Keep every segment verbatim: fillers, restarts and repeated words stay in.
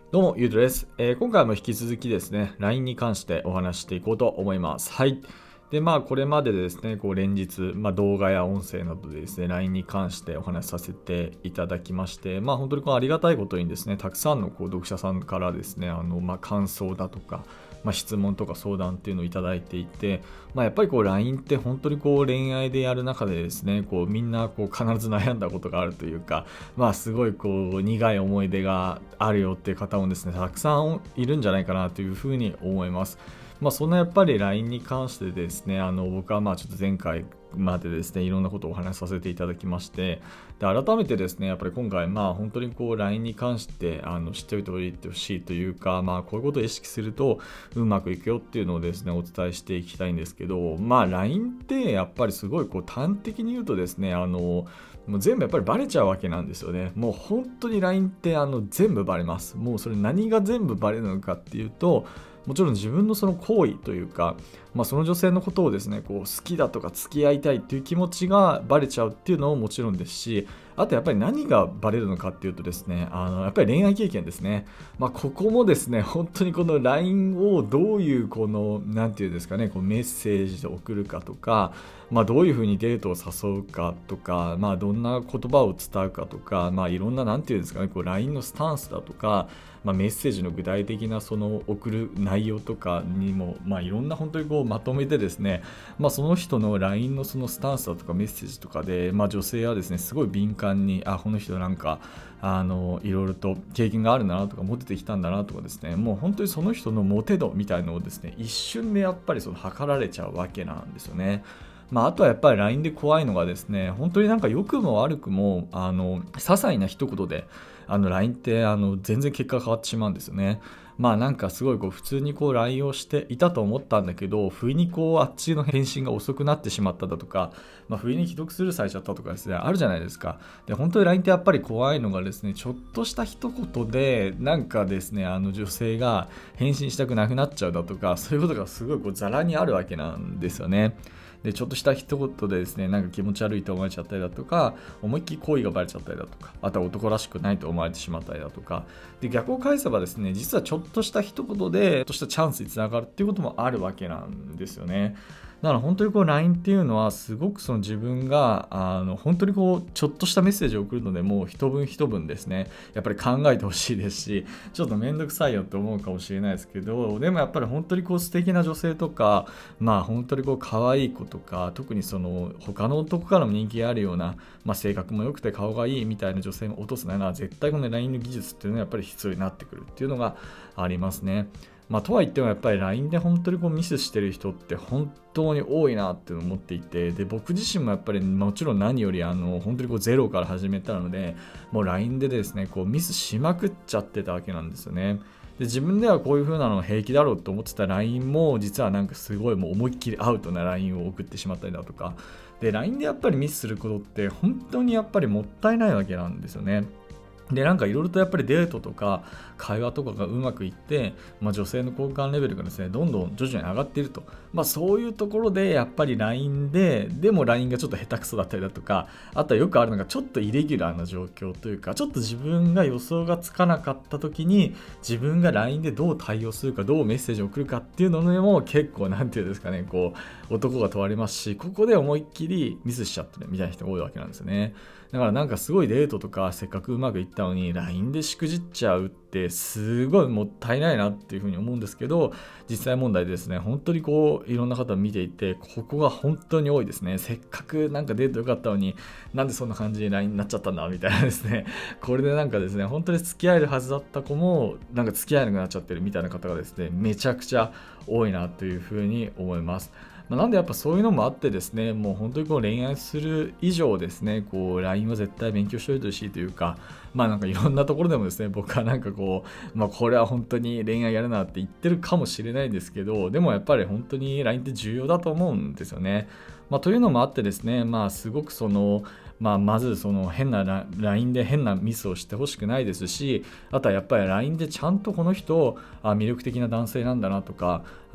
どうも、ゆうとです、えー今回も引き続きですね、ライン に関してお話していこうと思います。はい。で、まあ、これまででですね、こう連日、まあ、動画や音声などでですね、ライン に関してお話しさせていただきまして、まあ、本当にこうありがたいことにですね、たくさんのこう読者さんからですね、あの、まあ、感想だとか、まあ、質問とか相談っていうのをいただいていて、まあ、やっぱりこう ライン って本当にこう恋愛でやる中でですね、こうみんなこう必ず悩んだことがあるというか、まあすごいこう苦い思い出があるよっていう方もですね、たくさんいるんじゃないかなというふうに思います。まあそんなやっぱり ライン に関してですね、あの僕はまあちょっと前回までですね、いろんなことをお話しさせていただきまして、で改めてですね、やっぱり今回まあ本当にこう ライン に関してあの知っておいておいてほしいというか、まあこういうことを意識するとうまくいくよっていうのをですね、お伝えしていきたいんですけど、まあ ライン ってやっぱりすごいこう端的に言うとですね、あのもう全部やっぱりバレちゃうわけなんですよね。もう本当に ライン ってあの全部バレます。もうそれ何が全部バレるのかっていうと、もちろん自分のその行為というか、まあ、その女性のことをですね、こう好きだとか付き合いたいっていう気持ちがバレちゃうっていうのももちろんですし、あとやっぱり何がバレるのかっていうとですね、あのやっぱり恋愛経験ですね。まあ、ここもですね、本当にこの ライン をどういうこの、なんていうんですかね、こうメッセージで送るかとか、まあ、どういうふうにデートを誘うかとか、まあ、どんな言葉を伝うかとか、まあ、いろんな、なんていうんですかね、こう ライン のスタンスだとか、まあ、メッセージの具体的なその送る内容とかにも、まあ、いろんな本当にこうまとめてですね、まあ、その人の ライン のそのスタンスだとかメッセージとかで、まあ、女性はですねすごい敏感に、あこの人なんかあのいろいろと経験があるんだなとかモテてきたんだなとかですね、もう本当にその人のモテ度みたいのをですね一瞬でやっぱりその測られちゃうわけなんですよね。まあ、あとはやっぱり ライン で怖いのがですね、本当になんか良くも悪くも、あの、些細な一言で、あの、ライン ってあの全然結果が変わってしまうんですよね。まあなんかすごいこう普通にこう ライン をしていたと思ったんだけど、不意にこうあっちの返信が遅くなってしまっただとか、まあ、不意に既読スルーされちゃったとかですね、あるじゃないですか。で、本当に ライン ってやっぱり怖いのがですね、ちょっとした一言で、なんかですね、あの女性が返信したくなくなっちゃうだとか、そういうことがすごいこうザラにあるわけなんですよね。でちょっとした一言でですね、なんか気持ち悪いと思われちゃったりだとか、思いっきり好意がバレちゃったりだとか、あとは男らしくないと思われてしまったりだとか、で逆を返せばですね、実はちょっとした一言でちょっとしたチャンスにつながるっていうこともあるわけなんですよね。だから本当にこう ライン っていうのはすごくその自分があの本当にこうちょっとしたメッセージを送るのでもう一文一文ですね、やっぱり考えてほしいですし、ちょっとめんどくさいよって思うかもしれないですけど、でもやっぱり本当にこう素敵な女性とか、まあ本当にこう可愛い子とか、特にその他の男からも人気があるような、まあ、性格も良くて顔がいいみたいな女性を落とすなら絶対この ライン の技術っていうのはやっぱり必要になってくるっていうのがありますね。まあ、とは言ってもやっぱり ライン で本当にこうミスしてる人って本当に多いなって思っていて、で僕自身もやっぱりもちろん何よりあの本当にこうゼロから始めたので、もう ライン でですねこうミスしまくっちゃってたわけなんですよね。で自分ではこういう風なの平気だろうと思ってた ライン も実はなんかすごいもう思いっきりアウトな ライン を送ってしまったりだとかで、 ライン でやっぱりミスすることって本当にやっぱりもったいないわけなんですよね。でなんかいろいろとやっぱりデートとか会話とかがうまくいって、まあ、女性の好感レベルがですねどんどん徐々に上がっていると、まあ、そういうところでやっぱり ライン ででも ライン がちょっと下手くそだったりだとか、あとはよくあるのがちょっとイレギュラーな状況というか、ちょっと自分が予想がつかなかった時に自分が ライン でどう対応するか、どうメッセージを送るかっていうのでも結構なんていうんですかね、こう男が問われますし、ここで思いっきりミスしちゃってるみたいな人が多いわけなんですよね。だからなんかすごいデートとかせっかくうまくいったのに ライン でしくじっちゃうってすごいもったいないなっていうふうに思うんですけど、実際問題ですね、本当にこういろんな方見ていてここが本当に多いですね。せっかくなんかデート良かったのになんでそんな感じで ライン になっちゃったんだみたいなですね、これでなんかですね本当に付き合えるはずだった子もなんか付き合えなくなっちゃってるみたいな方がですねめちゃくちゃ多いなというふうに思います。まあなんでやっぱそういうのもあってですね、もう本当にこう恋愛する以上ですね、こう ライン は絶対勉強しておいてほしいというか、まあなんかいろんなところでもですね、僕はなんかこう、まあこれは本当に恋愛やるなって言ってるかもしれないですけど、でもやっぱり本当に ライン って重要だと思うんですよね。まあというのもあってですね、まあすごくその、まあ、まずその変な ライン で変なミスをしてほしくないですし、あとはやっぱり ライン でちゃんとこの人あ魅力的な男性なんだなとか、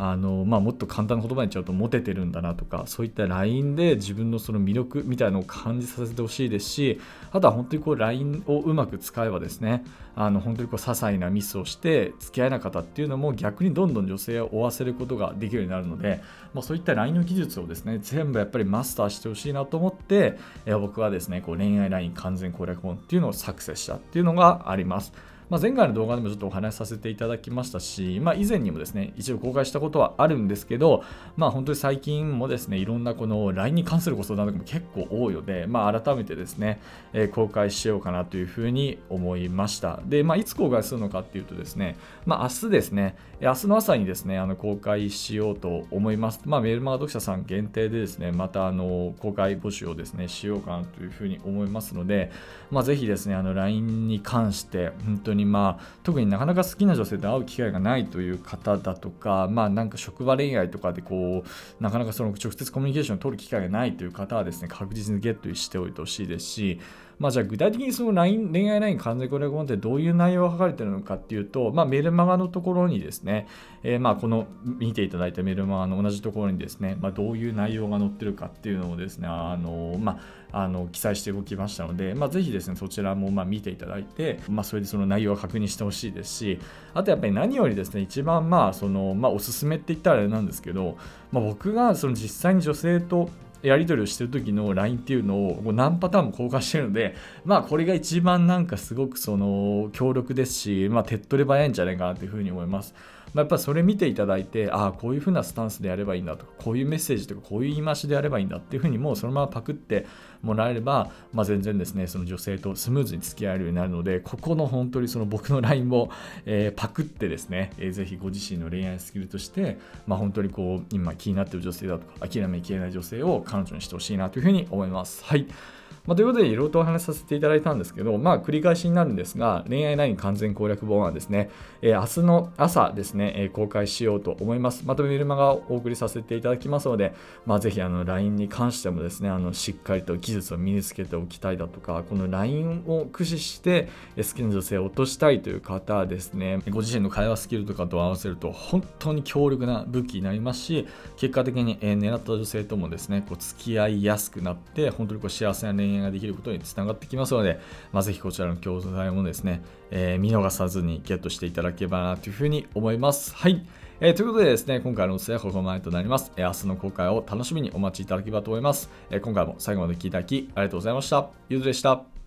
あの、まあ、もっと簡単な言葉に言っちゃうとモテてるんだなとか、そういった ライン で自分のその魅力みたいなのを感じさせてほしいですし、あとは本当にこう ライン をうまく使えばですね、あの本当にこう些細なミスをして付き合えなかったっていうのも逆にどんどん女性を追わせることができるようになるので、まあ、そういった ライン の技術をですね全部やっぱりマスターしてほしいなと思って、えー僕はですねこう恋愛 ライン 完全攻略本っていうのを作成したっていうのがあります。まあ、前回の動画でもちょっとお話しさせていただきましたし、まあ、以前にもですね一度公開したことはあるんですけど、まあ、本当に最近もですねいろんなこの ライン に関するご相談とかも結構多いので、まあ、改めてですね、えー公開しようかなというふうに思いました。で、まあ、いつ公開するのかっていうとですね、まあ、明日ですね明日の朝にですねあの公開しようと思います。まあ、メールマガ読者さん限定でですねまたあの公開募集をですねしようかなというふうに思いますので、まあ、ぜひですねあの ライン に関して本当にまあ特になかなか好きな女性と会う機会がないという方だとか、まあなんか職場恋愛とかでこうなかなかその直接コミュニケーションを取る機会がないという方はですね確実にゲットしておいてほしいですし、まあじゃあ具体的にその ライン 恋愛 ライン 完全攻略本ってどういう内容が書かれているのかっていうと、まあメールマガのところにですね、えーまあこの見ていただいたメールマガの同じところにですね、まあどういう内容が載ってるかっていうのをですね、あのまああの記載しておきましたので、まあ、ぜひですねそちらもまあ見ていただいて、まあ、それでその内容を確認してほしいですし、あとやっぱり何よりですね一番まあその、まあ、おすすめって言ったらあれなんですけど、まあ、僕がその実際に女性とやり取りをしてる時の ライン っていうのをもう何パターンも交換してるので、まあこれが一番なんかすごくその強力ですし、まあ手っ取り早いんじゃないかなというふうに思います。まあ、やっぱりそれ見ていただいて、ああこういう風なスタンスでやればいいんだとか、こういうメッセージとかこういう言い回しでやればいいんだっていう風にもうそのままパクってもらえれば、まあ、全然ですねその女性とスムーズに付き合えるようになるので、ここの本当にその僕の ライン を、えーパクってですね、えーぜひご自身の恋愛スキルとして、まあ、本当にこう今気になっている女性だとか諦めきれない女性を彼女にしてほしいなというふうに思います。はい。まあ、ということでいろいろとお話しさせていただいたんですけど、まあ、繰り返しになるんですが、恋愛 ライン 完全攻略本はですね、えー明日の朝ですね、えー公開しようと思います。またメルマガをお送りさせていただきますので、まあ、ぜひあの ライン に関してもですね、あのしっかりと技術を身につけておきたいだとか、この ライン を駆使してえー好きな女性を落としたいという方はですね、ご自身の会話スキルとかと合わせると本当に強力な武器になりますし、結果的にえー狙った女性ともですね、こう付き合いやすくなって、本当にこう幸せな恋愛ができることにつながってきますので、まあ、ぜひこちらの教材もですね、えー見逃さずにゲットしていただければなというふうに思います。はい。えーということでですね、今回のお伝えはここまでとなります。えー明日の公開を楽しみにお待ちいただければと思います。えー今回も最後まで聞いていただきありがとうございました。ゆうとでした。